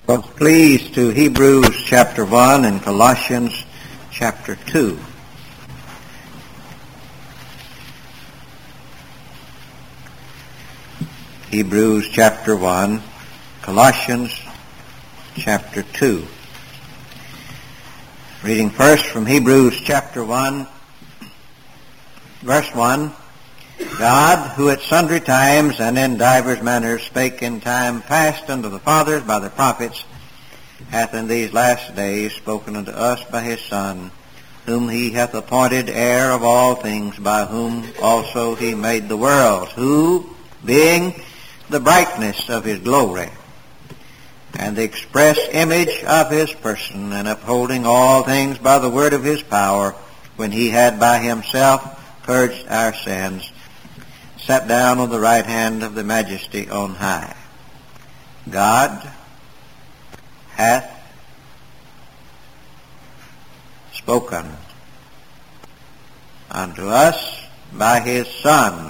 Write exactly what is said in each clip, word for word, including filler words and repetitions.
Well, please to Hebrews chapter one and Colossians chapter two. Hebrews chapter one, Colossians chapter two. Reading first from Hebrews chapter one, verse one. God, who at sundry times and in divers manners spake in time past unto the fathers by the prophets, hath in these last days spoken unto us by his Son, whom he hath appointed heir of all things, by whom also he made the worlds, who, being the brightness of his glory, and the express image of his person, and upholding all things by the word of his power, when he had by himself purged our sins, sat down on the right hand of the majesty on high. God hath spoken unto us by his Son,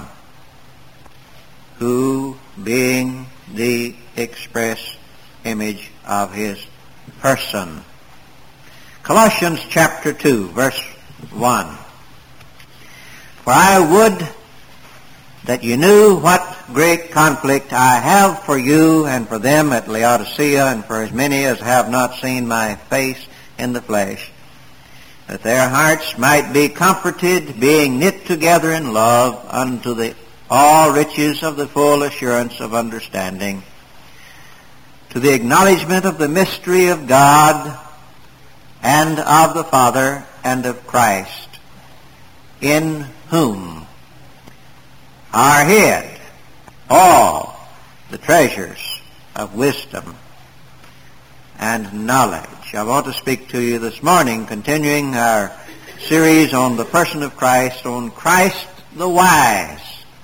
who, being the express image of his person. Colossians chapter two, verse one. For I would that you knew what great conflict I have for you and for them at Laodicea, and for as many as have not seen my face in the flesh, that their hearts might be comforted, being knit together in love unto the all riches of the full assurance of understanding, to the acknowledgement of the mystery of God and of the Father and of Christ, in whom are hid all the treasures of wisdom and knowledge. I want to speak to you this morning, continuing our series on the person of Christ, on Christ the Wise.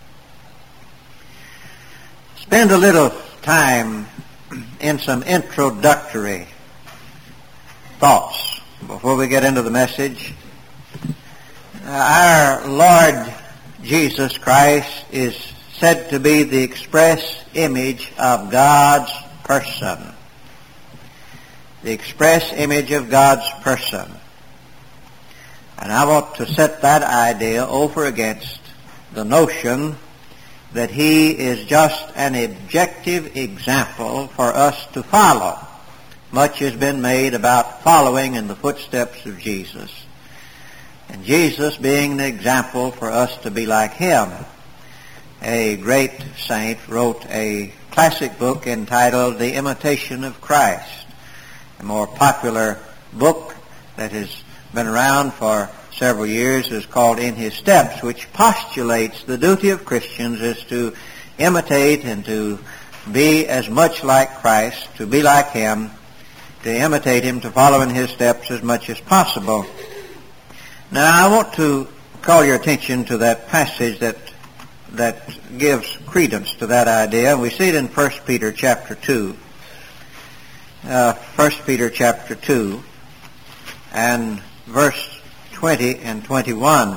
Spend a little time in some introductory thoughts before we get into the message. Uh, our Lord Jesus Christ is said to be the express image of God's person. The express image of God's person. And I want to set that idea over against the notion that he is just an objective example for us to follow. Much has been made about following in the footsteps of Jesus, and Jesus being an example for us to be like him. A great saint wrote a classic book entitled The Imitation of Christ, a more popular book that has been around for several years is called In His Steps, which postulates the duty of Christians is to imitate and to be as much like Christ, to be like him, to imitate him, to follow in his steps as much as possible. Now, I want to call your attention to that passage that that gives credence to that idea. We see it in First Peter chapter two. Uh, First Peter chapter two and verse twenty and twenty-one.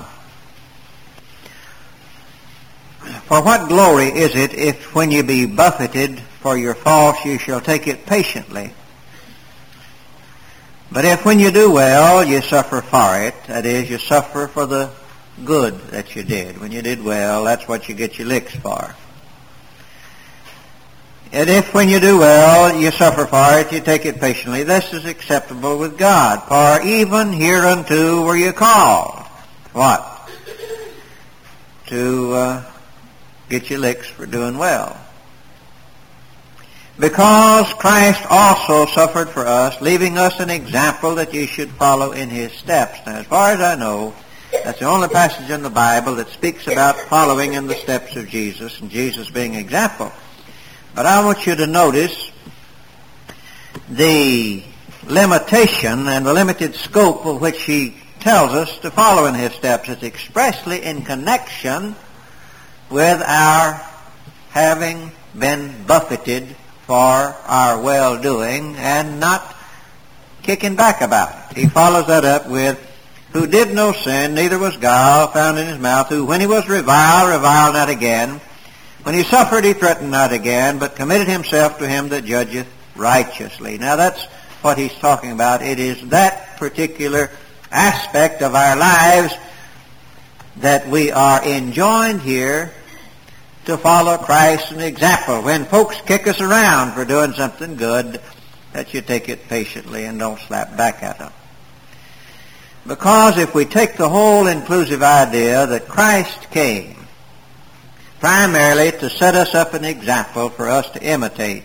For what glory is it if when you be buffeted for your faults you shall take it patiently? But if when you do well, you suffer for it, that is, you suffer for the good that you did. When you did well, that's what you get your licks for. And if when you do well, you suffer for it, you take it patiently, this is acceptable with God. For even hereunto were you called. What? To uh, get your licks for doing well. Because Christ also suffered for us, leaving us an example that you should follow in his steps. Now, as far as I know, that's the only passage in the Bible that speaks about following in the steps of Jesus and Jesus being an example. But I want you to notice the limitation and the limited scope of which he tells us to follow in his steps. It's expressly in connection with our having been buffeted for our well-doing and not kicking back about it. He follows that up with, who did no sin, neither was guile found in his mouth, who when he was reviled, reviled not again. When he suffered, he threatened not again, but committed himself to him that judgeth righteously. Now that's what he's talking about. It is that particular aspect of our lives that we are enjoined here to follow Christ as an example. When folks kick us around for doing something good, that you take it patiently and don't slap back at them. Because if we take the whole inclusive idea that Christ came primarily to set us up an example for us to imitate,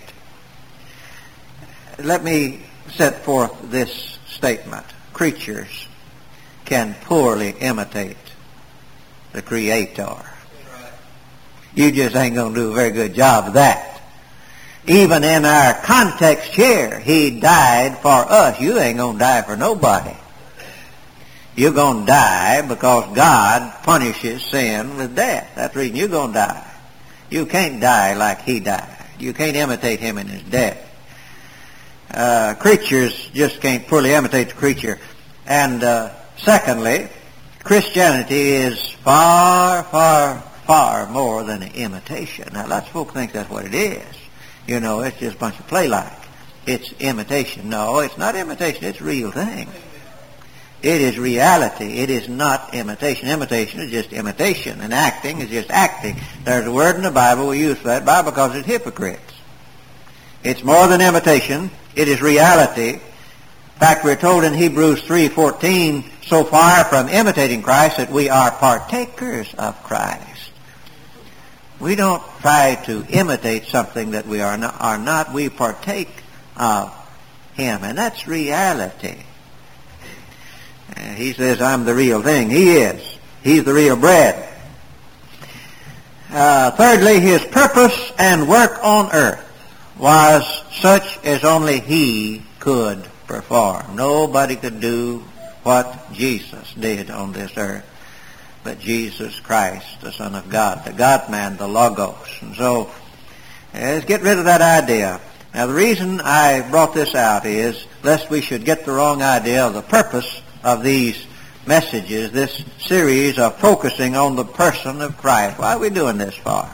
let me set forth this statement. Creatures can poorly imitate the Creator. You just ain't going to do a very good job of that. Even in our context here, He died for us. You ain't going to die for nobody. You're going to die because God punishes sin with death. That's the reason you're going to die. You can't die like He died. You can't imitate Him in His death. Uh, creatures just can't poorly imitate the creature. And uh, secondly, Christianity is far, far, far more than an imitation. Now, lots of folks think that's what it is. You know, it's just a bunch of play-like. It's imitation. No, it's not imitation. It's a real thing. It is reality. It is not imitation. Imitation is just imitation, and acting is just acting. There's a word in the Bible we use for that Bible because it's hypocrites. It's more than imitation. It is reality. In fact, we're told in Hebrews three fourteen, so far from imitating Christ that we are partakers of Christ. We don't try to imitate something that we are not. Are not. We partake of Him, and that's reality. And he says, I'm the real thing. He is. He's the real bread. Uh, thirdly, His purpose and work on earth was such as only He could perform. Nobody could do what Jesus did on this earth but Jesus Christ, the Son of God, the God-man, the Logos. And so, let's get rid of that idea. Now, the reason I brought this out is lest we should get the wrong idea of the purpose of these messages, this series of focusing on the person of Christ. Why are we doing this for?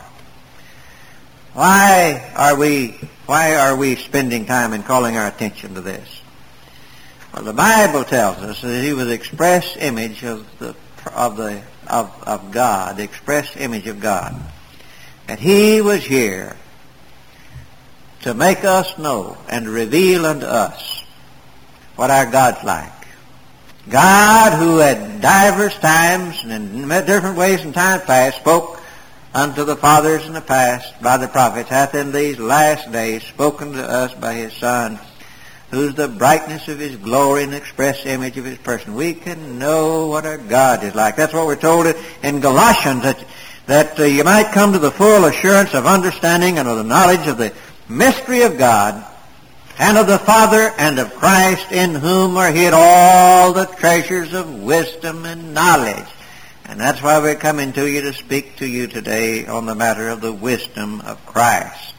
Why are we, why are we spending time and calling our attention to this? Well, the Bible tells us that He was the express image of the of the of, of God, the express image of God. And He was here to make us know and to reveal unto us what our God's like. God, who at divers times and in different ways in time past spoke unto the fathers in the past by the prophets, hath in these last days spoken to us by His Son, who's the brightness of His glory and express image of His person. We can know what our God is like. That's what we're told in Galatians, that, that uh, you might come to the full assurance of understanding and of the knowledge of the mystery of God and of the Father and of Christ, in whom are hid all the treasures of wisdom and knowledge. And that's why we're coming to you to speak to you today on the matter of the wisdom of Christ.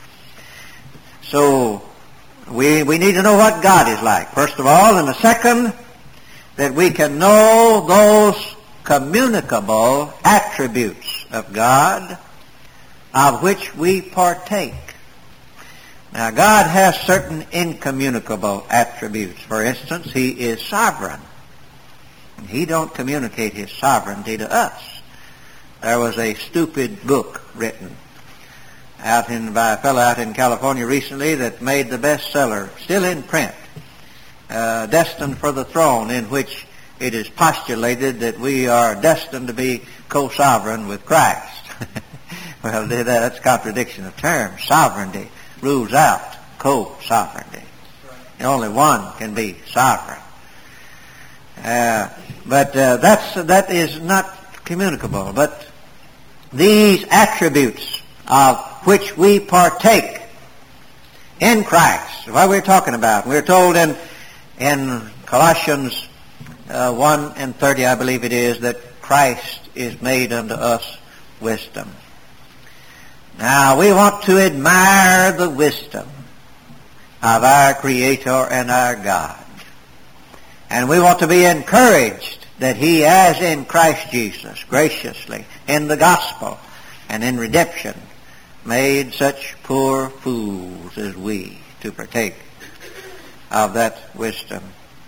So, We we need to know what God is like, first of all, and the second, that we can know those communicable attributes of God of which we partake. Now, God has certain incommunicable attributes. For instance, He is sovereign. And He don't communicate His sovereignty to us. There was a stupid book written out in by a fellow out in California recently that made the bestseller, still in print, uh, Destined for the Throne, in which it is postulated that we are destined to be co-sovereign with Christ. Well, that's a contradiction of terms. Sovereignty rules out co-sovereignty. Only one can be sovereign. Uh, but uh, that's that is not communicable. But these attributes of which we partake in Christ, what we're talking about. We're told in in Colossians uh, one and thirty, I believe it is, that Christ is made unto us wisdom. Now, we want to admire the wisdom of our Creator and our God. And we want to be encouraged that He has in Christ Jesus graciously in the gospel and in redemption made such poor fools as we to partake of that wisdom.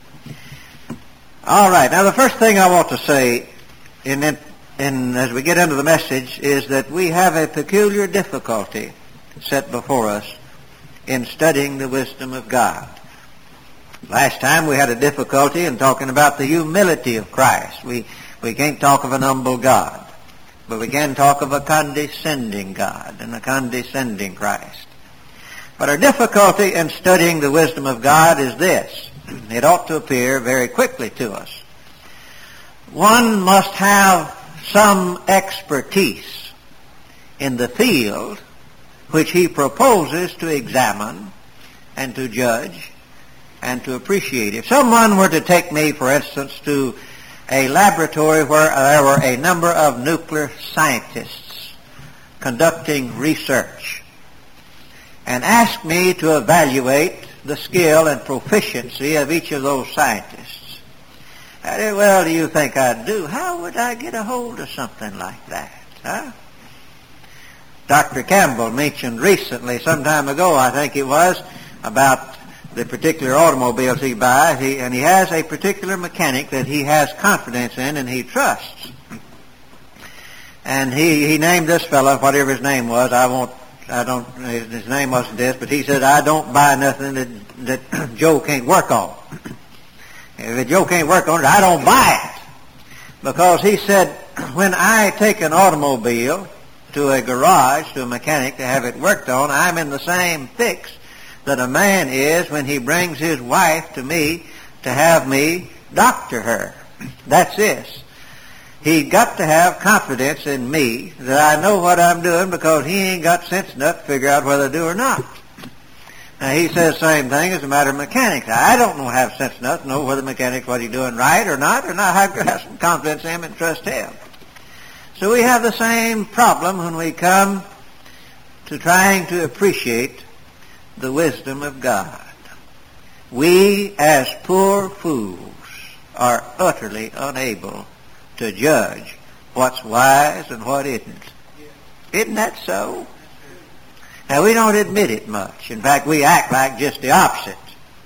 All right. Now, the first thing I want to say in, in, in as we get into the message is that we have a peculiar difficulty set before us in studying the wisdom of God. Last time we had a difficulty in talking about the humility of Christ. We we can't talk of an humble God, but we can talk of a condescending God and a condescending Christ. But our difficulty in studying the wisdom of God is this. It ought to appear very quickly to us. One must have some expertise in the field which he proposes to examine and to judge and to appreciate. If someone were to take me, for instance, to a laboratory where there were a number of nuclear scientists conducting research and ask me to evaluate the skill and proficiency of each of those scientists, how well do you think I'd do? How would I get a hold of something like that? Huh? Doctor Campbell mentioned recently, some time ago, I think it was, about the particular automobiles he buys, he, and he has a particular mechanic that he has confidence in and he trusts. And he, he named this fellow, whatever his name was, I won't, I don't, his name wasn't this, but he said, I don't buy nothing that, that Joe can't work on. If Joe can't work on it, I don't buy it. Because he said, when I take an automobile to a garage, to a mechanic to have it worked on, I'm in the same fix that a man is when he brings his wife to me to have me doctor her. That's this. He got to have confidence in me that I know what I'm doing because he ain't got sense enough to figure out whether to do or not. Now, he says the same thing as a matter of mechanics. I don't know have sense enough to know whether the mechanic's what he's doing right or not, or not. I have some confidence in him and trust him. So we have the same problem when we come to trying to appreciate the wisdom of God. We, as poor fools, are utterly unable to judge what's wise and what isn't. Isn't that so? Now, we don't admit it much. In fact, we act like just the opposite.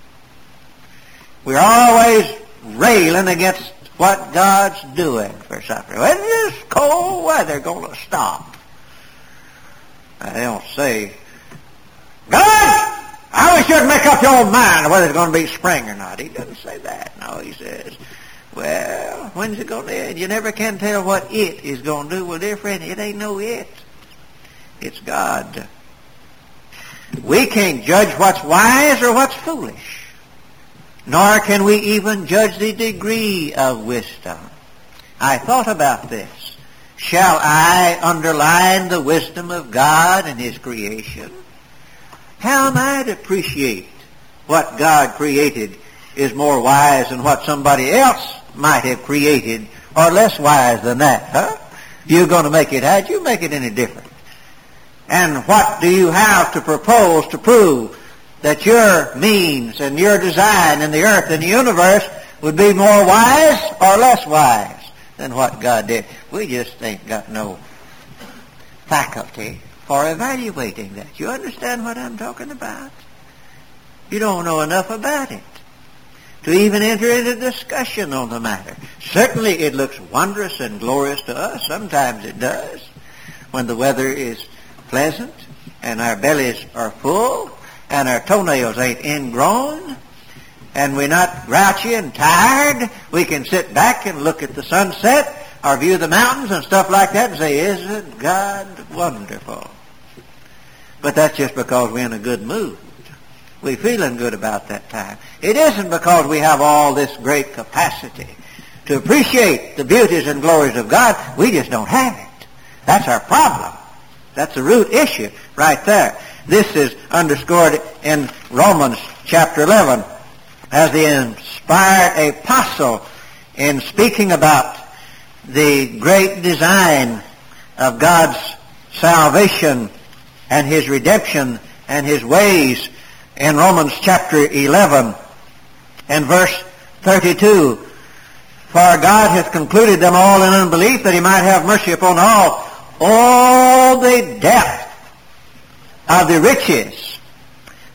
We're always railing against what God's doing for something. When is this cold weather going to stop? Now, they don't say, God, I wish you'd make up your mind whether it's going to be spring or not. He doesn't say that. No, he says, well, when's it going to end? You never can tell what it is going to do. Well, dear friend, it ain't no it. It's God. We can't judge what's wise or what's foolish. Nor can we even judge the degree of wisdom. I thought about this. Shall I underline the wisdom of God and His creation? How am I to appreciate what God created is more wise than what somebody else might have created, or less wise than that, huh? You're going to make it, how'd you make it any different? And what do you have to propose to prove that your means and your design in the earth and the universe would be more wise or less wise than what God did? We just ain't got no faculty for evaluating that. You understand what I'm talking about? You don't know enough about it to even enter into discussion on the matter. Certainly it looks wondrous and glorious to us. Sometimes it does. When the weather is pleasant and our bellies are full and our toenails ain't ingrown and we're not grouchy and tired, we can sit back and look at the sunset or view the mountains and stuff like that and say, isn't God wonderful? But that's just because we're in a good mood. We're feeling good about that time. It isn't because we have all this great capacity to appreciate the beauties and glories of God. We just don't have it. That's our problem. That's the root issue right there. This is underscored in Romans chapter eleven as the inspired apostle in speaking about the great design of God's salvation and His redemption and His ways in Romans chapter eleven and verse thirty-two. For God hath concluded them all in unbelief, that He might have mercy upon all. All the depth of the riches,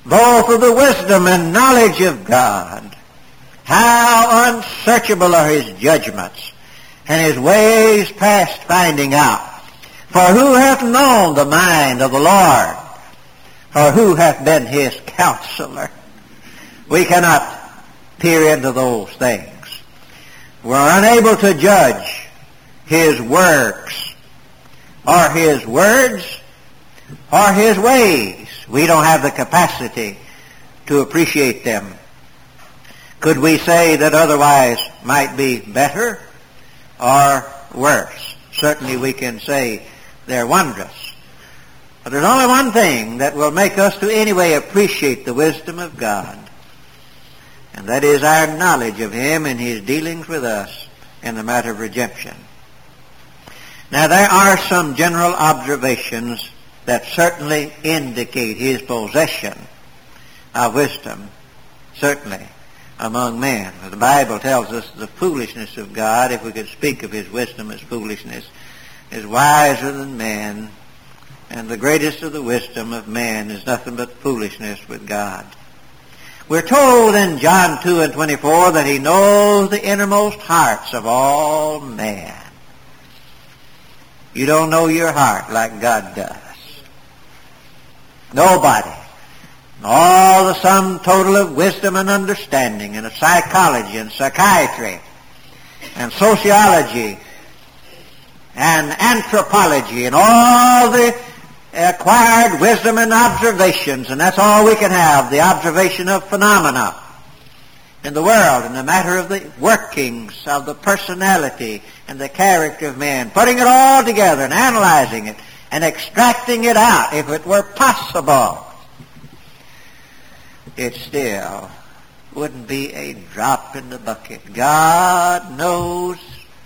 both of the wisdom and knowledge of God. How unsearchable are his judgments, and his ways past finding out. For who hath known the mind of the Lord? Or who hath been his counselor? We cannot peer into those things. We're unable to judge his works, or his words, or his ways. We don't have the capacity to appreciate them. Could we say that otherwise might be better or worse? Certainly we can say they're wondrous. But there's only one thing that will make us to anyway appreciate the wisdom of God, and that is our knowledge of him and his dealings with us in the matter of redemption. Now there are some general observations that certainly indicate his possession of wisdom, certainly among men. The Bible tells us the foolishness of God, if we could speak of his wisdom as foolishness, is wiser than man, and the greatest of the wisdom of man is nothing but foolishness with God. We're told in John two and twenty-four that he knows the innermost hearts of all men. You don't know your heart like God does. Nobody. All the sum total of wisdom and understanding and of psychology and psychiatry and sociology and anthropology and all the acquired wisdom and observations, and that's all we can have, the observation of phenomena in the world, in the matter of the workings of the personality and the character of man, putting it all together and analyzing it and extracting it out, if it were possible, it still wouldn't be a drop in the bucket. God knows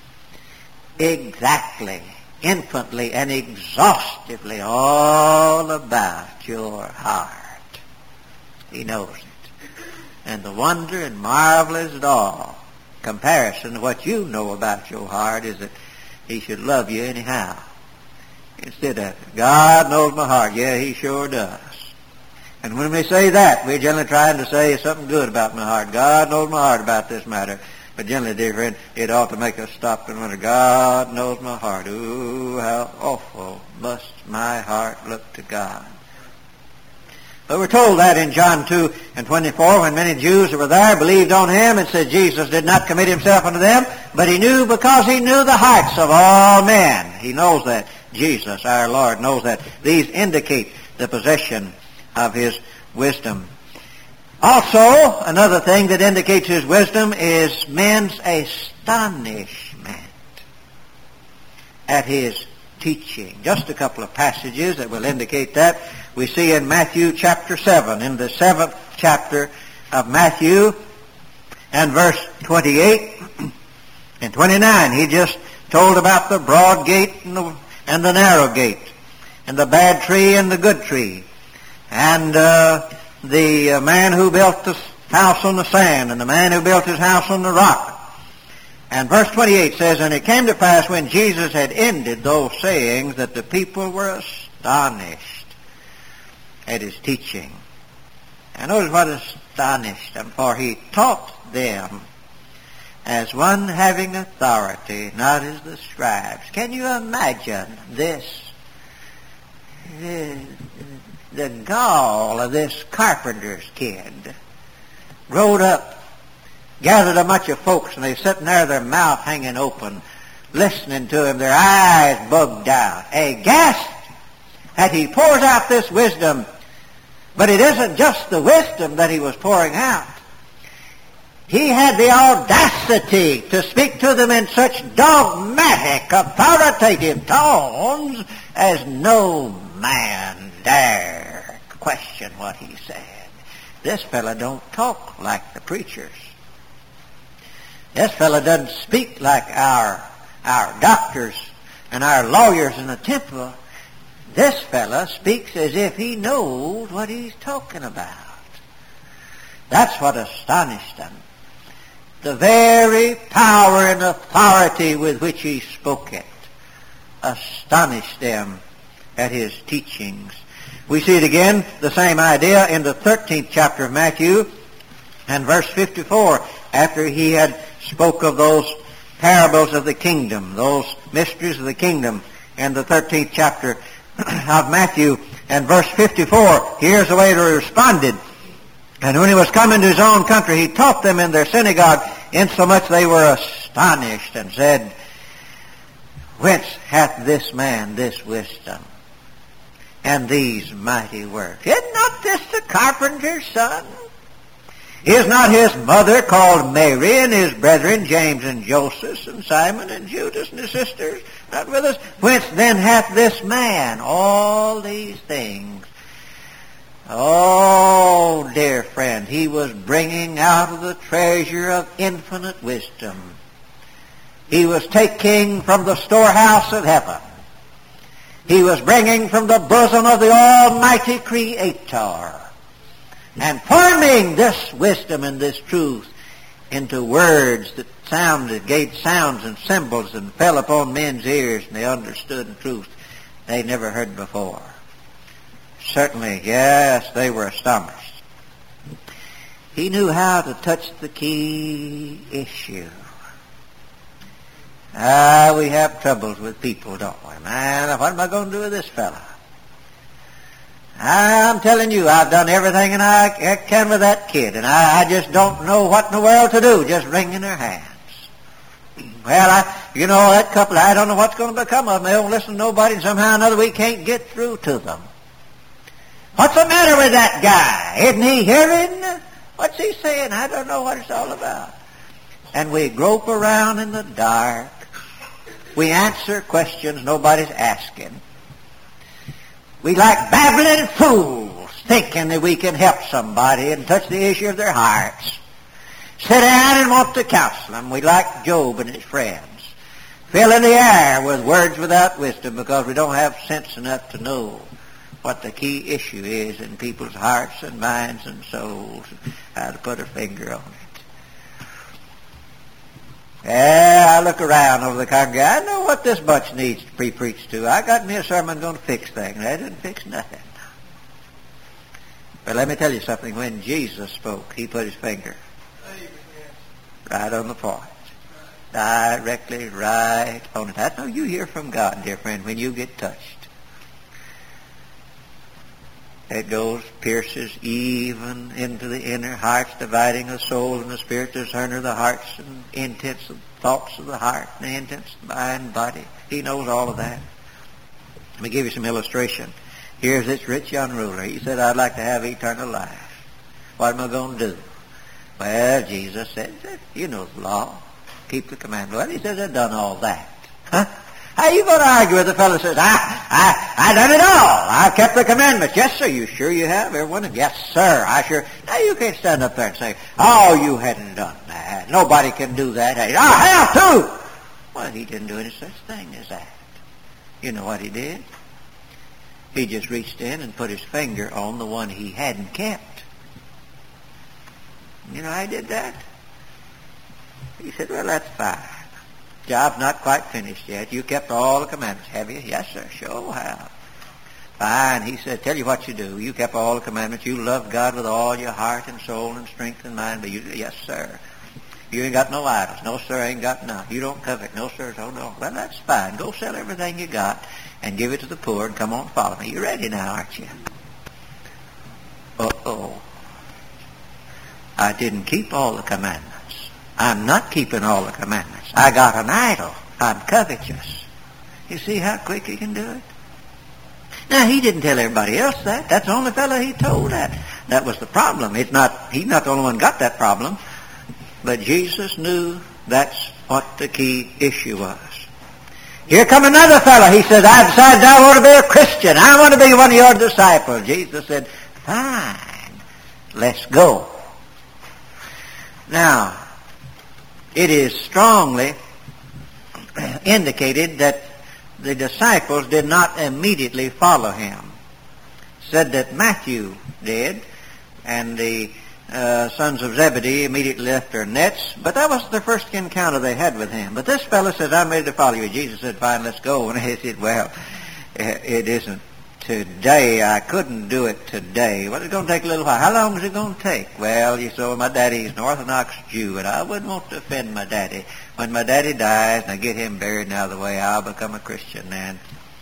exactly, infinitely, and exhaustively all about your heart. He knows it. And the wonder and marvel is it all, comparison to what you know about your heart, is that he should love you anyhow. Instead of, God knows my heart. Yeah, he sure does. And when we say that, we're generally trying to say something good about my heart. God knows my heart about this matter. But generally, dear friend, it ought to make us stop and wonder, God knows my heart. Ooh, how awful must my heart look to God. But we're told that in John two and twenty-four, when many Jews that were there believed on him, and said Jesus did not commit himself unto them, but he knew, because he knew the hearts of all men. He knows that. Jesus, our Lord, knows that. These indicate the possession of his wisdom. Also, another thing that indicates his wisdom is men's astonishment at his teaching. Just a couple of passages that will indicate that. We see in Matthew chapter seven, in the seventh chapter of Matthew, and verse twenty-eight and twenty-nine. He just told about the broad gate and the, and the narrow gate, and the bad tree and the good tree, and uh, the uh, man who built the house on the sand, and the man who built his house on the rock. And verse twenty-eight says, and it came to pass when Jesus had ended those sayings that the people were astonished at his teaching. And notice what astonished them, for he taught them as one having authority, not as the scribes. Can you imagine this? The, the gall of this carpenter's kid. Rode up, gathered a bunch of folks, and they sitting there, their mouth hanging open, listening to him, their eyes bugged out, aghast that he pours out this wisdom. But it isn't just the wisdom that he was pouring out. He had the audacity to speak to them in such dogmatic, authoritative tones as no man dare question what he said. This fellow don't talk like the preachers. This fellow doesn't speak like our, our doctors and our lawyers in the temple. This fellow speaks as if he knows what he's talking about. That's what astonished them. The very power and authority with which he spoke it astonished them at his teachings. We see it again, the same idea, in the thirteenth chapter of Matthew and verse fifty-four, after he had spoke of those parables of the kingdom, those mysteries of the kingdom, in the thirteenth chapter of Matthew and verse fifty-four. Here's the way he responded. And when he was come into his own country, he taught them in their synagogue, insomuch they were astonished, and said, Whence hath this man this wisdom, and these mighty works? Is not this the carpenter's son? Is not his mother called Mary, and his brethren James and Joseph, and Simon and Judas, and his sisters not with us? Whence then hath this man all these things? Oh, dear friend, he was bringing out of the treasure of infinite wisdom. He was taking from the storehouse of heaven. He was bringing from the bosom of the Almighty Creator, and forming this wisdom and this truth into words that sounded, gave sounds and symbols, and fell upon men's ears, and they understood the truth they never heard before. Certainly, yes, they were astonished. He knew how to touch the key issue. Ah, we have troubles with people, don't we? Man, what am I going to do with this fella? I'm telling you, I've done everything and I can with that kid, and I, I just don't know what in the world to do, just wringing their hands. Well, I, you know, that couple, I don't know what's going to become of them. They don't listen to nobody, and somehow or another we can't get through to them. What's the matter with that guy? Isn't he hearing? What's he saying? I don't know what it's all about. And we grope around in the dark. We answer questions nobody's asking. We like babbling fools, thinking that we can help somebody and touch the issue of their hearts. Sit down and want to counsel them. We like Job and his friends. Filling the air with words without wisdom because we don't have sense enough to know what the key issue is in people's hearts and minds and souls, how to put a finger on it. Yeah, I look around over the congregation. I know what this bunch needs to be preached to. I got me a sermon going to fix things. That didn't fix nothing. But let me tell you something. When Jesus spoke, he put his finger right on the point. Directly right on it. That's how you hear from God, dear friend, when you get touched. It goes, pierces even into the inner hearts, dividing the soul and the spirit, discerner of the hearts and intents of thoughts of the heart, and the intents of the mind and body. He knows all of that. Let me give you some illustration. Here's this rich young ruler. He said, I'd like to have eternal life. What am I going to do? Well, Jesus said, you know the law. Keep the commandment. Well, he says, I've done all that. Huh? How are you going to argue with a fellow who says, I, I, I done it all. I've kept the commandments. Yes, sir. You sure you have? Everyone? Yes, sir. I sure. Now, you can't stand up there and say, oh, you hadn't done that. Nobody can do that. I have to. Well, he didn't do any such thing as that. You know what he did? He just reached in and put his finger on the one he hadn't kept. You know how he did that? He said, well, that's fine. Job's not quite finished yet. You kept all the commandments, have you? Yes, sir. Sure have. Fine. He said, tell you what you do. You kept all the commandments. You love God with all your heart and soul and strength and mind. But you, yes, sir. You ain't got no idols. No, sir, ain't got none. You don't covet. No, sir. Oh, no. Well, that's fine. Go sell everything you got and give it to the poor and come on and follow me. You're ready now, aren't you? Uh-oh. I didn't keep all the commandments. I'm not keeping all the commandments. I got an idol. I'm covetous. You see how quick he can do it? Now, he didn't tell everybody else that. That's the only fellow he told that. That was the problem. It's not, he's not the only one got that problem. But Jesus knew that's what the key issue was. Here come another fellow. He says, I decided I want to be a Christian. I want to be one of your disciples. Jesus said, fine. Let's go. Now, it is strongly indicated that the disciples did not immediately follow him. Said that Matthew did, and the uh, sons of Zebedee immediately left their nets, but that was the first encounter they had with him. But this fellow said, I'm ready to follow you. Jesus said, fine, let's go. And he said, well, it isn't today. I couldn't do it today. Well, it's going to take a little while. How long is it going to take? Well, you saw my daddy's an Orthodox Jew, and I wouldn't want to offend my daddy. When my daddy dies and I get him buried and out of the way, I'll become a Christian then.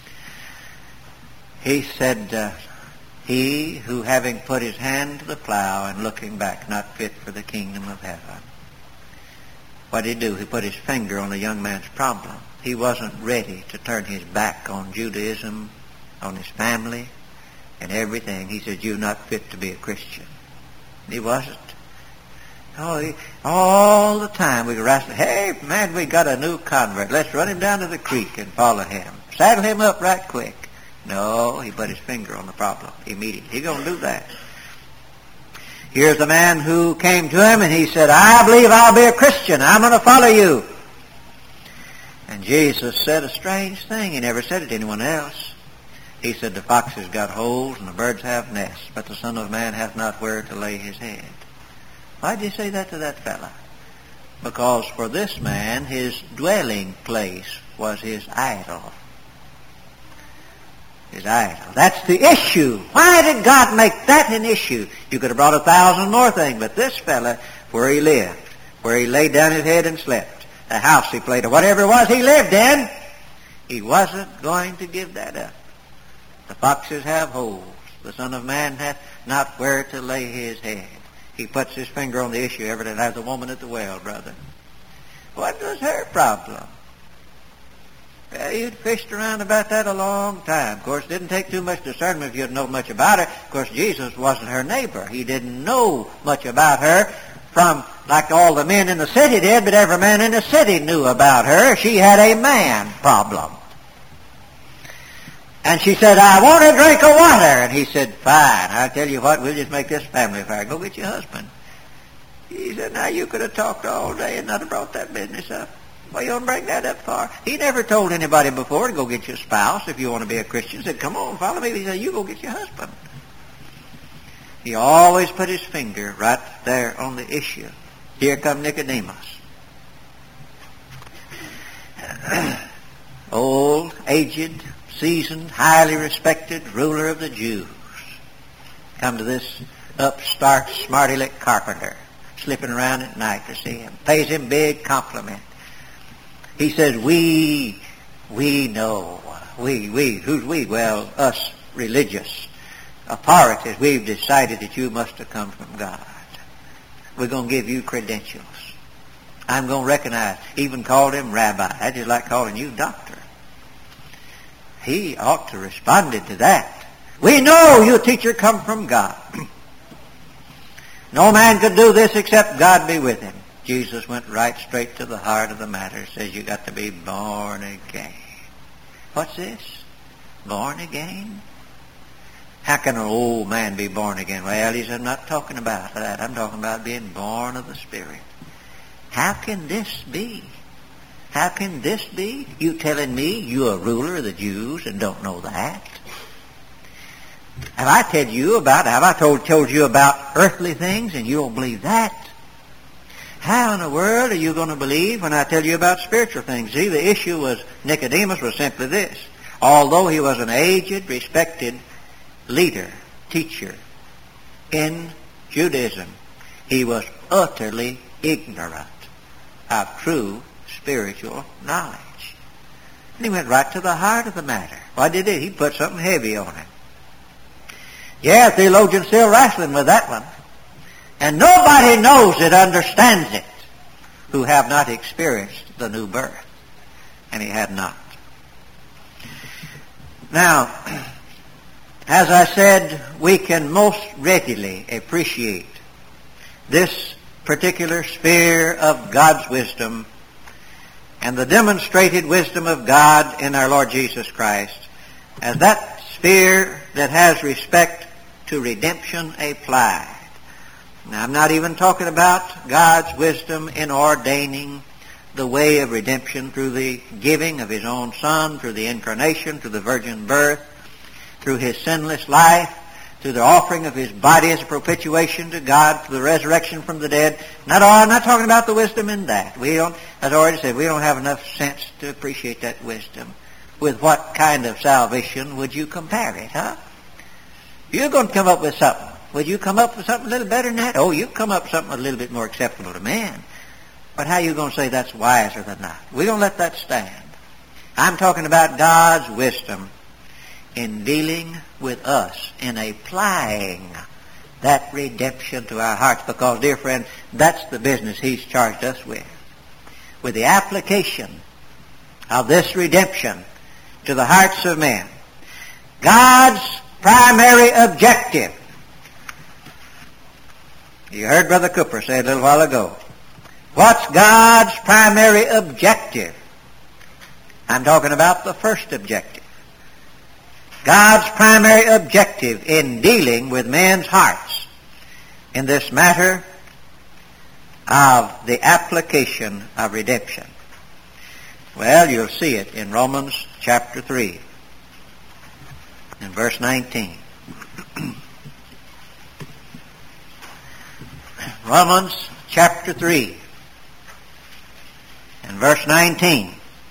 He said, uh, he who having put his hand to the plow and looking back, not fit for the kingdom of heaven. What did he do? He put his finger on the young man's problem. He wasn't ready to turn his back on Judaism, on his family, and everything. He said, you're not fit to be a Christian. He wasn't. Oh, he, all the time we could wrestle. Hey, man, we got a new convert. Let's run him down to the creek and follow him. Saddle him up right quick. No, he put his finger on the problem immediately. He's going to do that. Here's a man who came to him and he said, I believe I'll be a Christian. I'm going to follow you. And Jesus said a strange thing. He never said it to anyone else. He said, the foxes got holes and the birds have nests, but the Son of Man hath not where to lay his head. Why did he say that to that fella? Because for this man, his dwelling place was his idol. His idol. That's the issue. Why did God make that an issue? You could have brought a thousand more things, but this fella, where he lived, where he laid down his head and slept, the house he played, or whatever it was he lived in, he wasn't going to give that up. The foxes have holes. The Son of Man hath not where to lay his head. He puts his finger on the issue every day. There's a woman at the well, brother. What was her problem? Well, you'd fished around about that a long time. Of course, it didn't take too much discernment if you'd know much about her. Of course, Jesus wasn't her neighbor. He didn't know much about her from like all the men in the city did, but every man in the city knew about her. She had a man problem. And she said, I want a drink of water. And he said, fine, I'll tell you what, we'll just make this family affair. Go get your husband. He said, now you could have talked all day and not have brought that business up. Why you don't bring that up for? He never told anybody before to go get your spouse if you want to be a Christian. He said, come on, follow me. He said, you go get your husband. He always put his finger right there on the issue. Here come Nicodemus. Old, aged, seasoned, highly respected ruler of the Jews. Come to this upstart, smarty-lick carpenter, slipping around at night to see him. Pays him big compliment. He says, we, we know. We, we, who's we? Well, us religious authorities, we've decided that you must have come from God. We're going to give you credentials. I'm going to recognize, even called him rabbi. I just like calling you doctor. He ought to have responded to that. We know your teacher come from God. No man could do this except God be with him. Jesus went right straight to the heart of the matter. Says you got to be born again. What's this? Born again? How can an old man be born again? Well, he said, I'm not talking about that. I'm talking about being born of the Spirit. How can this be? How can this be? You telling me you're a ruler of the Jews and don't know that? Have I told you about, have I told, told you about earthly things and you don't believe that? How in the world are you going to believe when I tell you about spiritual things? See, the issue was, Nicodemus was simply this. Although he was an aged, respected leader, teacher in Judaism, he was utterly ignorant of true spiritual knowledge. And he went right to the heart of the matter. What did he? He put something heavy on him. Yeah, theologians still wrestling with that one. And nobody knows it, understands it, who have not experienced the new birth. And he had not. Now, as I said, we can most readily appreciate this particular sphere of God's wisdom and the demonstrated wisdom of God in our Lord Jesus Christ as that sphere that has respect to redemption applied. Now, I'm not even talking about God's wisdom in ordaining the way of redemption through the giving of his own Son, through the incarnation, through the virgin birth, through his sinless life, through the offering of his body as a propitiation to God, through the resurrection from the dead. Not all, I'm not talking about the wisdom in that. We don't, as I already said, we don't have enough sense to appreciate that wisdom. with what kind of salvation would you compare it, huh? You're going to come up with something. Would you come up with something a little better than that? Oh, you come up with something a little bit more acceptable to man. But how are you going to say that's wiser than that? We're going to let that stand. I'm talking about God's wisdom in dealing with us, in applying that redemption to our hearts. Because, dear friend, that's the business He's charged us with. With the application of this redemption to the hearts of men. God's primary objective. You heard Brother Cooper say a little while ago. What's God's primary objective? I'm talking about the first objective. God's primary objective in dealing with men's hearts in this matter of the application of redemption. Well, you'll see it in Romans chapter three and verse nineteen. Romans chapter three and verse nineteen.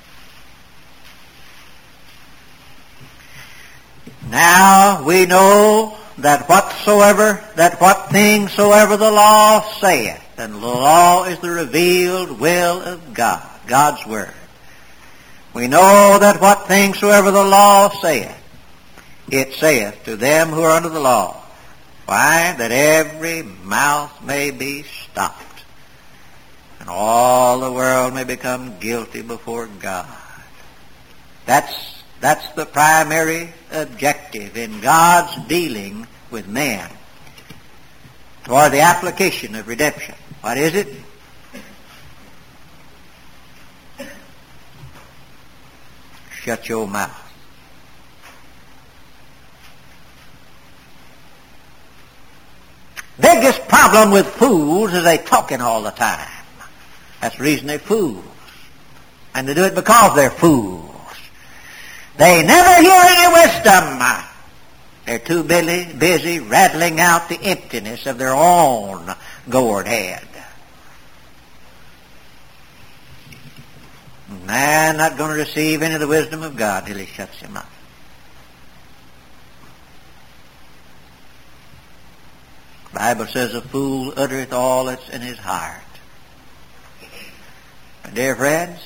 Now we know that whatsoever, that what things soever the law saith, and the law is the revealed will of God, God's Word. We know that what things soever the law saith, it saith to them who are under the law. Why? That every mouth may be stopped, and all the world may become guilty before God. That's That's the primary objective in God's dealing with man toward the application of redemption. What is it? Shut your mouth. Biggest problem with fools is they talking all the time. That's the reason they're fools. And they do it because they're fools. They never hear any wisdom. They're too busy, busy rattling out the emptiness of their own gourd head. Man not going to receive any of the wisdom of God till he shuts him up. The Bible says a fool uttereth all that's in his heart. My dear friends,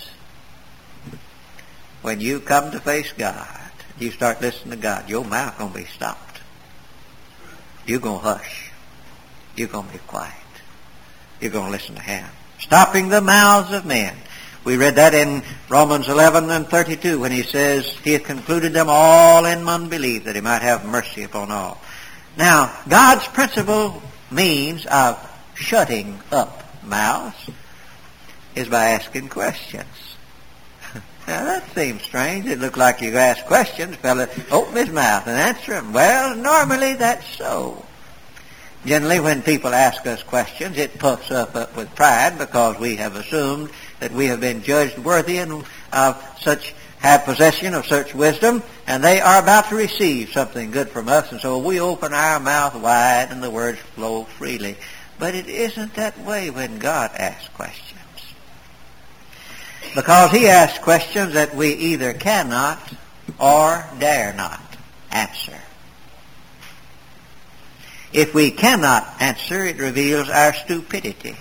when you come to face God, you start listening to God, your mouth going to be stopped. You're going to hush. You're going to be quiet. You're going to listen to Him. Stopping the mouths of men. We read that in Romans eleven and thirty-two when he says, He hath concluded them all in unbelief, that He might have mercy upon all. Now, God's principal means of shutting up mouths is by asking questions. Now, that seems strange. It looked like you ask questions. The fellow open his mouth and answer them. Well, normally that's so. Generally, when people ask us questions, it puffs us up with pride because we have assumed that we have been judged worthy and of such, have possession of such wisdom, and they are about to receive something good from us, and so we open our mouth wide and the words flow freely. But it isn't that way when God asks questions. Because He asks questions that we either cannot or dare not answer. If we cannot answer, it reveals our stupidity.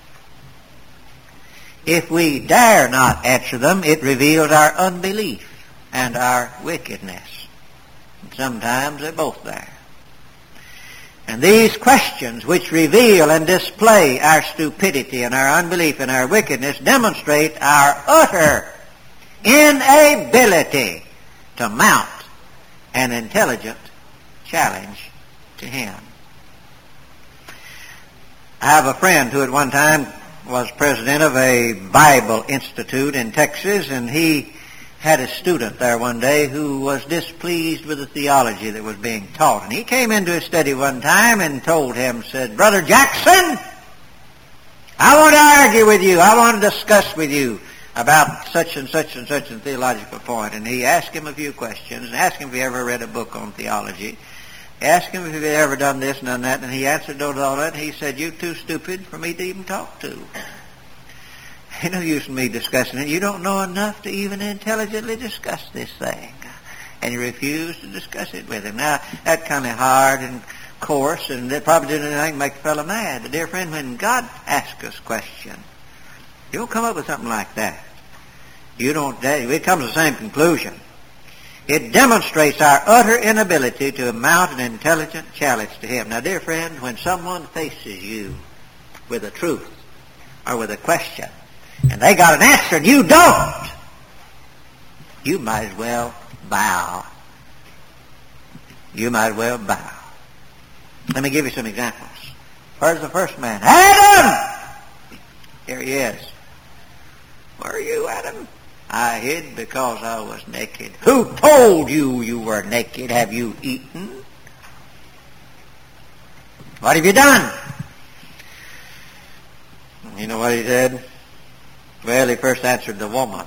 If we dare not answer them, it reveals our unbelief and our wickedness. And sometimes they're both there. And these questions, which reveal and display our stupidity and our unbelief and our wickedness, demonstrate our utter inability to mount an intelligent challenge to Him. I have a friend who at one time was president of a Bible Institute in Texas, and he had a student there one day who was displeased with the theology that was being taught. And he came into his study one time and told him, said, Brother Jackson, I want to argue with you. I want to discuss with you about such and such and such a theological point. And he asked him a few questions and asked him if he ever read a book on theology. He asked him if he had ever done this and done that, and he answered all that, and he said, you're too stupid for me to even talk to. Ain't no use in me discussing it. You don't know enough to even intelligently discuss this thing. And you refuse to discuss it with him. Now, that's kind of hard and coarse, and it probably didn't anything to make the fellow mad. But, dear friend, when God asks us a question, you don't come up with something like that. You don't, it comes to the same conclusion. It demonstrates our utter inability to mount an intelligent challenge to him. Now, dear friend, when someone faces you with a truth or with a question, and they got an answer and you don't, you might as well bow. You might as well bow. Let me give you some examples. Where's the first man? Adam! Here he is. Where are you, Adam? I hid because I was naked. Who told you you were naked? Have you eaten? What have you done? You know what he said? Well, he first answered the woman.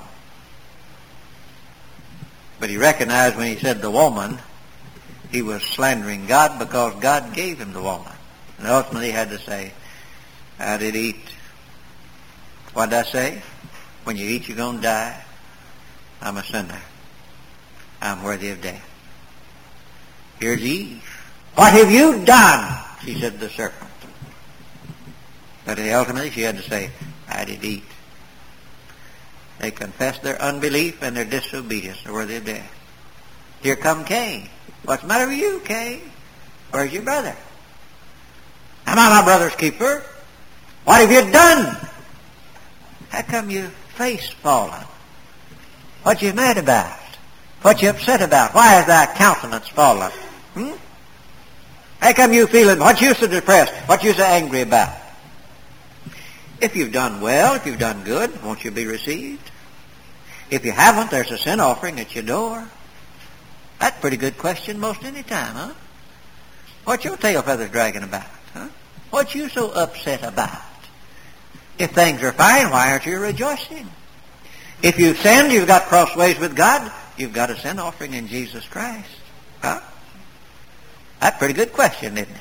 But he recognized when he said the woman, he was slandering God because God gave him the woman. And ultimately he had to say, I did eat. What did I say? When you eat, you're going to die. I'm a sinner. I'm worthy of death. Here's Eve. What have you done? She said to the serpent. But ultimately she had to say, I did eat. They confessed their unbelief and their disobedience. They're worthy of death. Here come Cain. What's the matter with you, Cain? Where's your brother? Am I my brother's keeper? What have you done? How come your face fallen? What you mad about? What you upset about? Why is thy countenance fallen? Hmm? How come you feeling? What you so depressed? What you so angry about? If you've done well, if you've done good, won't you be received? If you haven't, there's a sin offering at your door. That's a pretty good question most any time, huh? What's your tail feathers dragging about, huh? What you so upset about? If things are fine, why aren't you rejoicing? If you've sinned, you've got crossways with God, you've got a sin offering in Jesus Christ. Huh? That's a pretty good question, isn't it?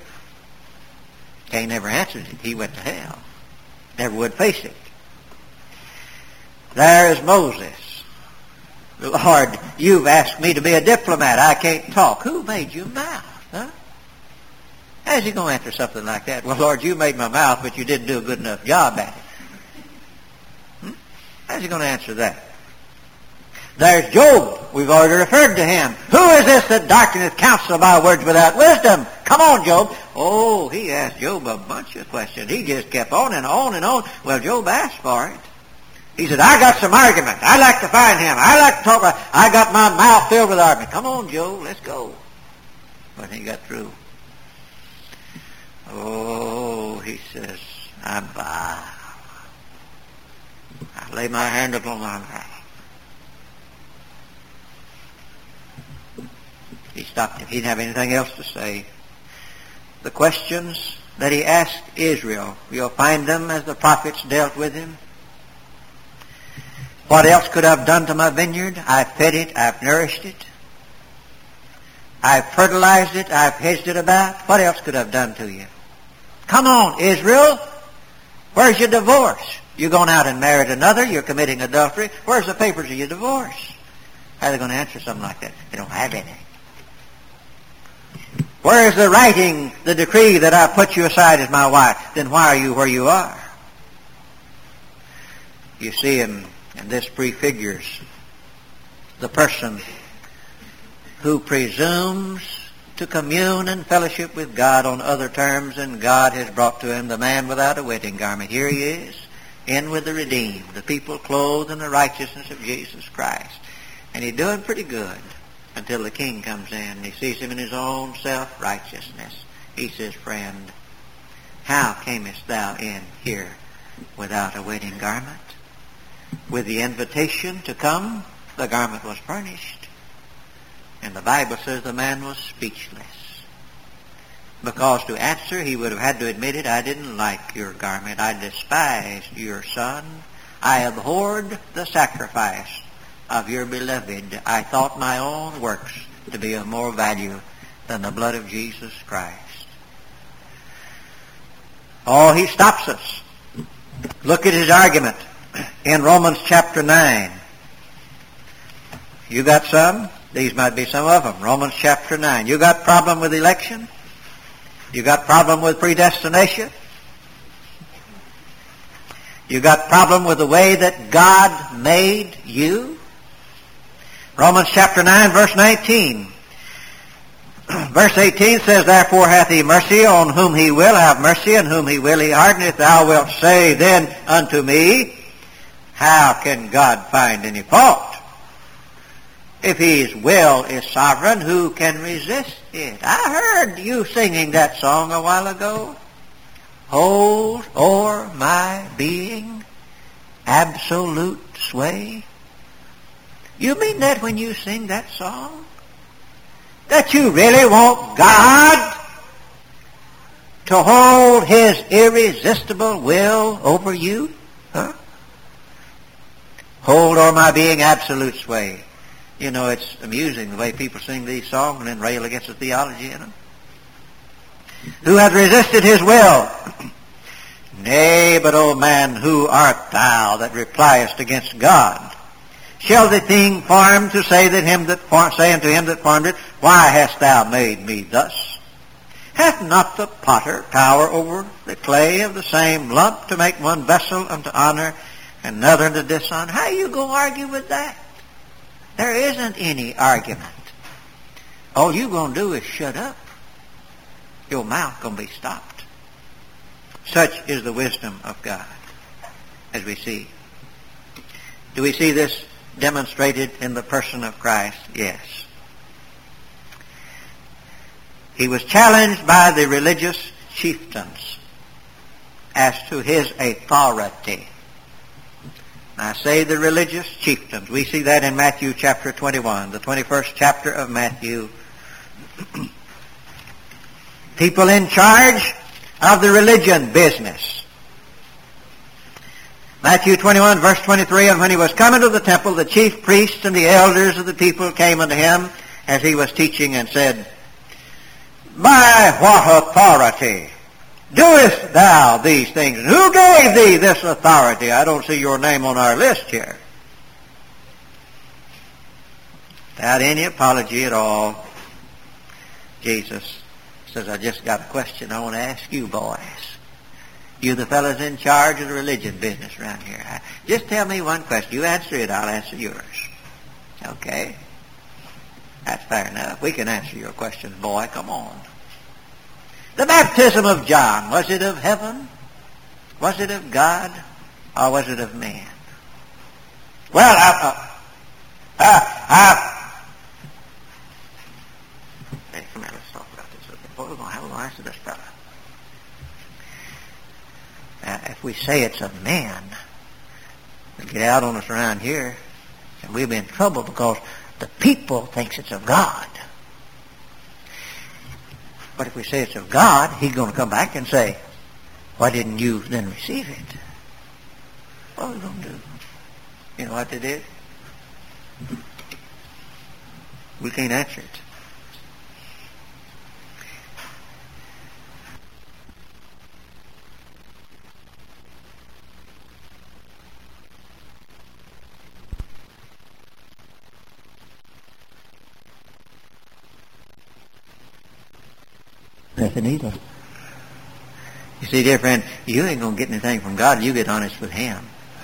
Cain never answered it. He went to hell. Never would face it. There is Moses. Lord, you've asked me to be a diplomat. I can't talk. Who made your mouth? Huh? How's he going to answer something like that? Well, Lord, you made my mouth, but you didn't do a good enough job at it. Hmm? How's he going to answer that? There's Job. We've already referred to him. Who is this that darkeneth counsel by words without wisdom? Come on, Job. Oh, he asked Job a bunch of questions. He just kept on and on and on. Well, Job asked for it. He said, I got some argument. I like to find him. I like to talk about I got my mouth filled with argument. Come on, Job, let's go. When he got through, oh, he says, I bow. I lay my hand upon my mouth. He stopped him. He didn't have anything else to say. The questions that he asked Israel, you'll find them as the prophets dealt with him. What else could I have done to my vineyard? I've fed it. I've nourished it. I've fertilized it. I've hedged it about. What else could I have done to you? Come on, Israel. Where's your divorce? You're going out and married another. You're committing adultery. Where's the papers of your divorce? How are they going to answer something like that? They don't have any. Where is the writing, the decree that I put you aside as my wife? Then why are you where you are? You see, and, and this prefigures the person who presumes to commune and fellowship with God on other terms than God has brought to him, the man without a wedding garment. Here he is, in with the redeemed, the people clothed in the righteousness of Jesus Christ. And he's doing pretty good until the king comes in and he sees him in his own self-righteousness. He says, friend, how camest thou in here without a wedding garment? With the invitation to come, the garment was furnished. And the Bible says the man was speechless. Because to answer, he would have had to admit it, I didn't like your garment. I despised your son. I abhorred the sacrifice of your beloved. I thought my own works to be of more value than the blood of Jesus Christ. Oh, he stops us. Look at his argument. in Romans chapter nine. You got some? These might be some of them. Romans chapter nine. You got problem with election? You got problem with predestination? You got problem with the way that God made you? Romans chapter nine, verse nineteen. Verse eighteen says, Therefore hath he mercy on whom he will have mercy, and whom he will he hardeneth. Thou wilt say then unto me, How can God find any fault? If his will is sovereign, who can resist it? I heard you singing that song a while ago. Hold o'er my being absolute sway. You mean that when you sing that song? That you really want God to hold his irresistible will over you? Huh? Hold o'er my being absolute sway. You know, it's amusing the way people sing these songs and then rail against the theology in them. Who hath resisted his will? Nay, but, O man, who art thou that repliest against God? Shall the thing formed to say that him that form, say unto him that formed it, Why hast thou made me thus? Hath not the potter power over the clay of the same lump to make one vessel unto honor and another unto dishonor? How you go argue with that? There isn't any argument. All you going to do is shut up. Your mouth going to be stopped. Such is the wisdom of God, as we see. Do we see this demonstrated in the person of Christ? Yes. He was challenged by the religious chieftains as to his authority. I say the religious chieftains. We see that in Matthew chapter twenty-one, the twenty-first chapter of Matthew. People in charge of the religion business. Matthew twenty-one, verse twenty-three, And when he was come into the temple, the chief priests and the elders of the people came unto him as he was teaching, and said, By what authority doest thou these things? And who gave thee this authority? I don't see your name on our list here. Without any apology at all, Jesus says, I just got a question I want to ask you boys. You the fellas in charge of the religion business around here. Just tell me one question. You answer it, I'll answer yours. Okay? That's fair enough. We can answer your questions, boy. Come on. The baptism of John, was it of heaven? Was it of God? Or was it of man? Well, I... Uh, uh, I hey, come here, let's talk about this. What are we going to have to answer this fella? Now, if we say it's of man, they'll get out on us around here, and we'll be in trouble because the people thinks it's of God. But if we say it's of God, he's going to come back and say, why didn't you then receive it? What are we going to do? You know what they did? We can't answer it. Nothing either. You see, dear friend, you ain't going to get anything from God. You get honest with him.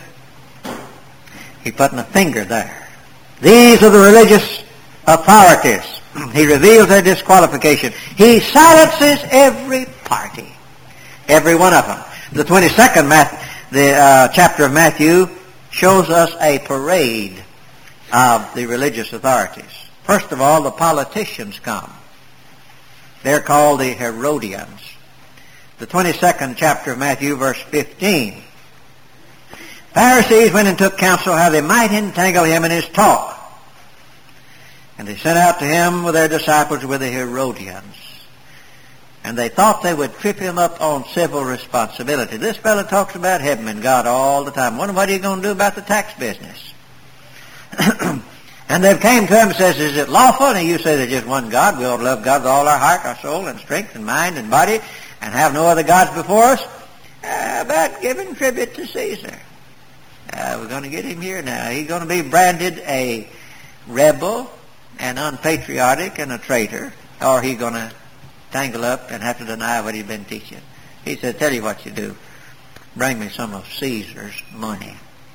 He's putting a finger there. These are the religious authorities. He reveals their disqualification. He silences every party. Every one of them. The twenty-second Math, the uh, chapter of Matthew shows us a parade of the religious authorities. First of all, the politicians come. They're called the Herodians. The twenty-second chapter of Matthew, verse fifteen. Pharisees went and took counsel how they might entangle him in his talk. And they sent out to him with their disciples with the Herodians. And they thought they would trip him up on civil responsibility. This fellow talks about heaven and God all the time. Wonder what he's going to do about the tax business. And they came to him and says, is it lawful? And you say there's just one God. We ought to love God with all our heart, our soul, and strength, and mind, and body, and have no other gods before us. Uh, about giving tribute to Caesar. Uh, we're going to get him here now. He's going to be branded a rebel and unpatriotic and a traitor, or he's going to tangle up and have to deny what he's been teaching. He said, tell you what you do. Bring me some of Caesar's money.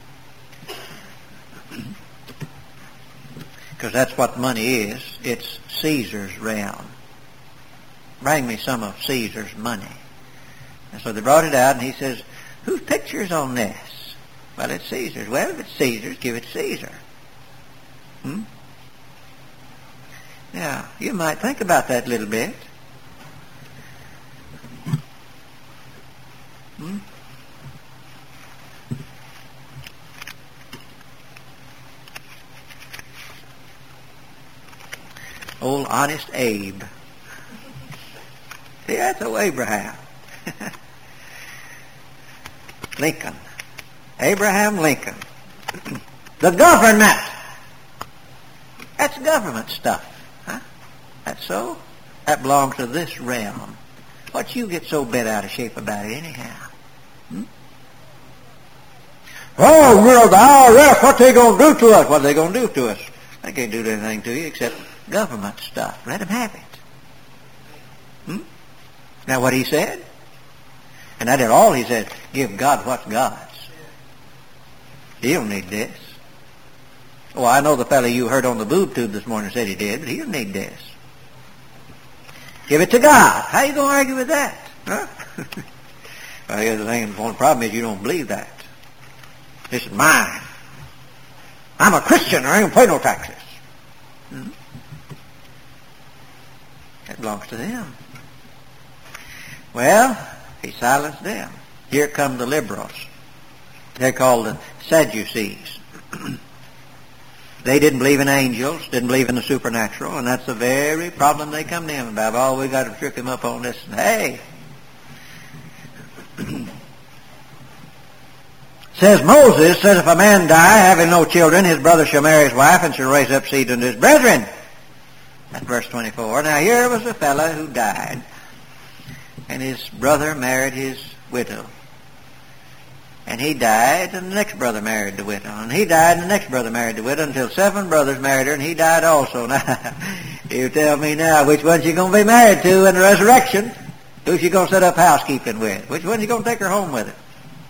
Because that's what money is. It's Caesar's realm. Bring me some of Caesar's money. And so they brought it out, and he says, whose picture's on this? Well, it's Caesar's. Well, if it's Caesar's, give it to Caesar. Hmm? Now, you might think about that a little bit. Hmm? Old Honest Abe. See, that's old Abraham. Lincoln. Abraham Lincoln. The government. That's government stuff. Huh? That's so? That belongs to this realm. What you get so bent out of shape about it anyhow? Hmm? Oh, well, the I R S, what they going to do to us? What are they going to do to us? They can't do anything to you except government stuff. Let them have it. Hmm? Now what he said? And that is all he said. Give God what's God's. He don't need this. Oh, I know the fellow you heard on the boob tube this morning said he did, but he don't need this. Give it to God. How you going to argue with that? Huh? Well, here's the thing. The only problem is you don't believe that. This is mine. I'm a Christian. I ain't pay no taxes. Hmm? That belongs to them. Well, he silenced them. Here come the liberals. They're called the Sadducees. They didn't believe in angels, didn't believe in the supernatural, and that's the very problem they come to him about. Oh, we got to trip him up on this. And, hey, says Moses, says if a man die having no children, his brother shall marry his wife and shall raise up seed unto his brethren. That's verse twenty-four. Now here was a fellow who died, and his brother married his widow. And he died, and the next brother married the widow. And he died, and the next brother married the widow, until seven brothers married her, and he died also. Now, you tell me now, which one's you going to be married to in the resurrection? Who's you going to set up housekeeping with? Which one's you going to take her home with her?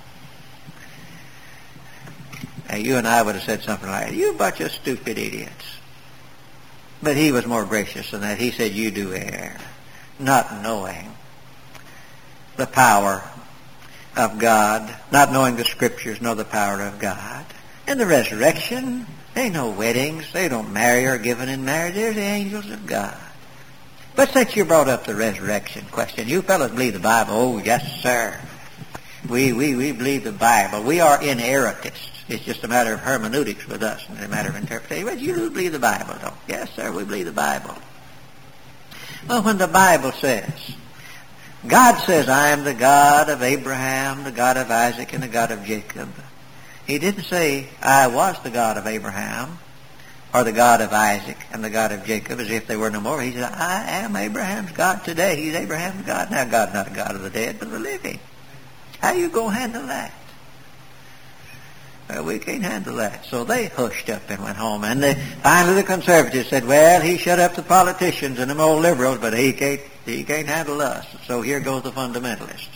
Now, you and I would have said something like, you bunch of stupid idiots. But he was more gracious than that. He said, you do err, not knowing the power of God, not knowing the Scriptures nor the power of God. In the resurrection, there ain't no weddings. They don't marry or given in marriage. They're the angels of God. But since you brought up the resurrection question, you fellows believe the Bible. Oh, yes, sir. We, we, we believe the Bible. We are inerratists. It's just a matter of hermeneutics with us and a matter of interpretation. But you do believe the Bible, don't you? Yes, sir, we believe the Bible. Well, when the Bible says, God says, I am the God of Abraham, the God of Isaac, and the God of Jacob. He didn't say, I was the God of Abraham, or the God of Isaac, and the God of Jacob, as if they were no more. He said, I am Abraham's God today. He's Abraham's God. Now, God's not a God of the dead, but of the living. How you going to handle that? Well, we can't handle that. So they hushed up and went home. And they, finally the conservatives said, well, he shut up the politicians and them old liberals, but he can't, he can't handle us. So here goes the fundamentalists.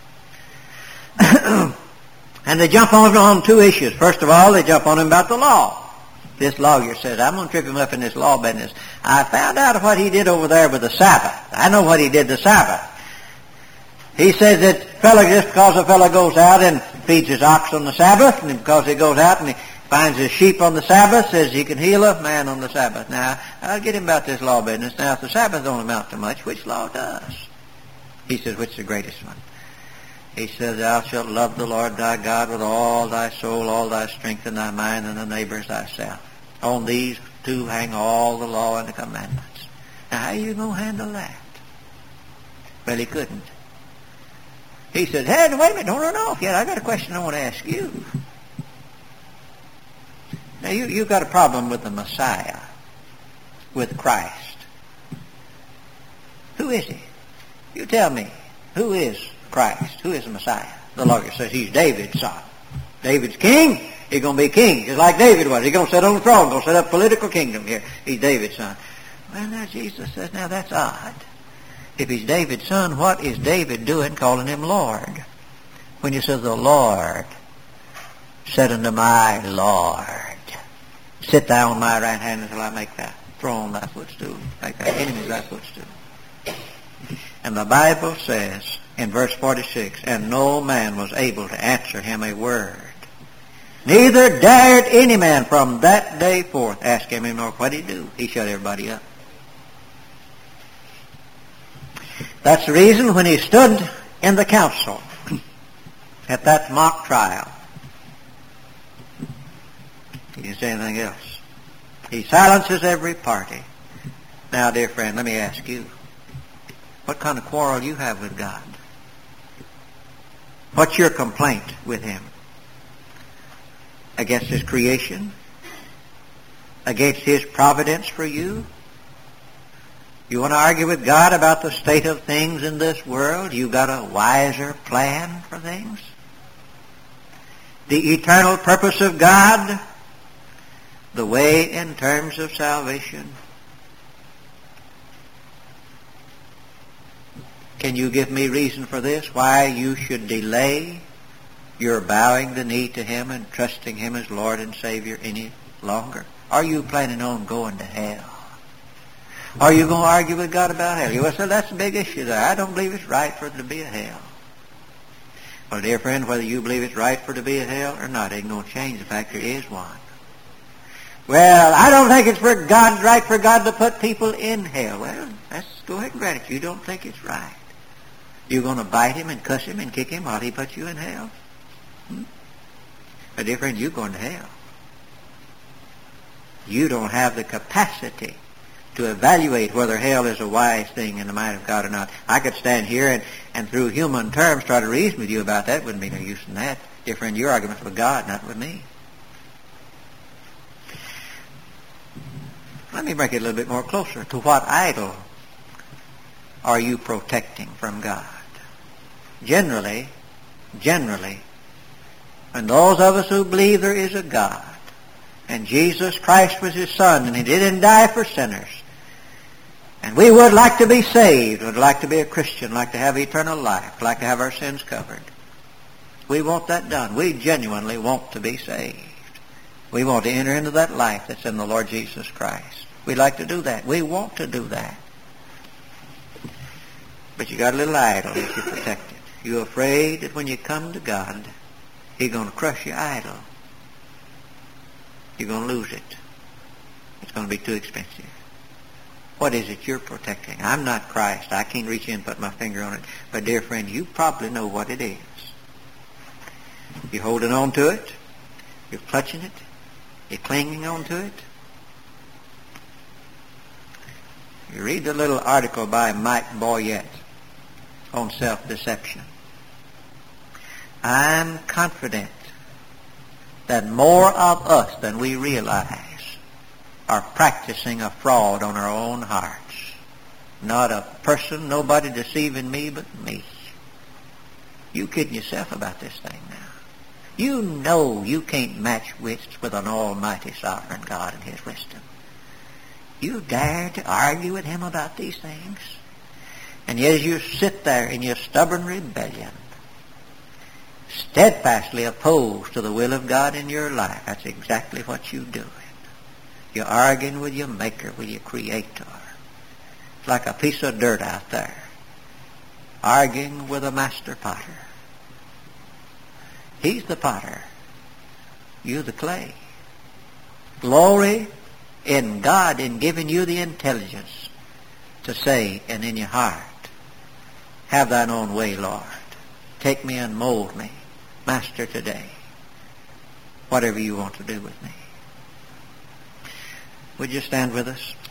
And they jump on on two issues. First of all, they jump on him about the law. This lawyer says, I'm going to trip him up in this law business. I found out what he did over there with the Sabbath. I know what he did the Sabbath. He says that fellow, just because a fellow goes out and feeds his ox on the Sabbath, and because he goes out and he finds his sheep on the Sabbath, says he can heal a man on the Sabbath. Now, I'll get him about this law business. Now, if the Sabbath don't amount to much, which law does? He says, which is the greatest one? He says, thou shalt love the Lord thy God with all thy soul, all thy strength, and thy mind, and the neighbor as thyself. On these two hang all the law and the commandments. Now, how are you going to handle that? Well, he couldn't. He said, hey, wait a minute, don't run off yet. I got a question I want to ask you. Now, you, you've got a problem with the Messiah, with Christ. Who is he? You tell me, who is Christ? Who is the Messiah? The lawyer says he's David's son. David's king, He's going to be king, just like David was. He's going to sit on the throne, going to set up a political kingdom here. He's David's son. Well, now Jesus says, now that's odd. If he's David's son, what is David doing calling him Lord? When he says, the Lord said unto my Lord, sit thou on my right hand until I make thy throne thy footstool, make thy enemies thy footstool. And the Bible says in verse forty-six, and no man was able to answer him a word. Neither dared any man from that day forth ask him any more. What did he do? He shut everybody up. That's the reason when he stood in the council at that mock trial, he didn't say anything else. He silences every party. Now, dear friend, let me ask you, what kind of quarrel you have with God? What's your complaint with him? Against his creation? Against his providence for you? You want to argue with God about the state of things in this world? You got a wiser plan for things? The eternal purpose of God? The way in terms of salvation? Can you give me reason for this? Why you should delay your bowing the knee to him and trusting him as Lord and Savior any longer? Are you planning on going to hell? Are you going to argue with God about hell? You will say, that's a big issue there. I don't believe it's right for it to be a hell. Well, dear friend, whether you believe it's right for it to be a hell or not, it ain't going to change the fact there is one. Well, I don't think it's for God, right for God to put people in hell. Well, let's go ahead and grant it. You don't think it's right. You're going to bite him and cuss him and kick him while he puts you in hell? Hmm? But dear friend, you're going to hell. You don't have the capacity to evaluate whether hell is a wise thing in the mind of God or not. I could stand here and, and through human terms try to reason with you about that. Wouldn't be no use in that. Dear friend, your argument's with God, not with me. Let me break it a little bit more closer. To what idol are you protecting from God? Generally, generally, and those of us who believe there is a God, and Jesus Christ was his son, and he didn't die for sinners, and we would like to be saved, would like to be a Christian, like to have eternal life, like to have our sins covered. We want that done. We genuinely want to be saved. We want to enter into that life that's in the Lord Jesus Christ. We'd like to do that. We want to do that. But you got a little idol that you protect it. You're afraid that when you come to God, he's going to crush your idol. You're going to lose it. It's going to be too expensive. What is it you're protecting? I'm not Christ. I can't reach in and put my finger on it. But dear friend, you probably know what it is. You're holding on to it. You're clutching it. You're clinging on to it. You read the little article by Mike Boyette on self-deception. I'm confident that more of us than we realize are practicing a fraud on our own hearts. Not a person, nobody deceiving me but me. You kidding yourself about this thing now. You know you can't match wits with an almighty sovereign God and his wisdom. You dare to argue with him about these things? And yet as you sit there in your stubborn rebellion, steadfastly opposed to the will of God in your life, that's exactly what you're doing. You're arguing with your Maker, with your Creator. It's like a piece of dirt out there, arguing with a master potter. He's the potter. You're the clay. Glory in God in giving you the intelligence to say, and in your heart, have thine own way, Lord. Take me and mold me, Master, today. Whatever you want to do with me. Would you stand with us?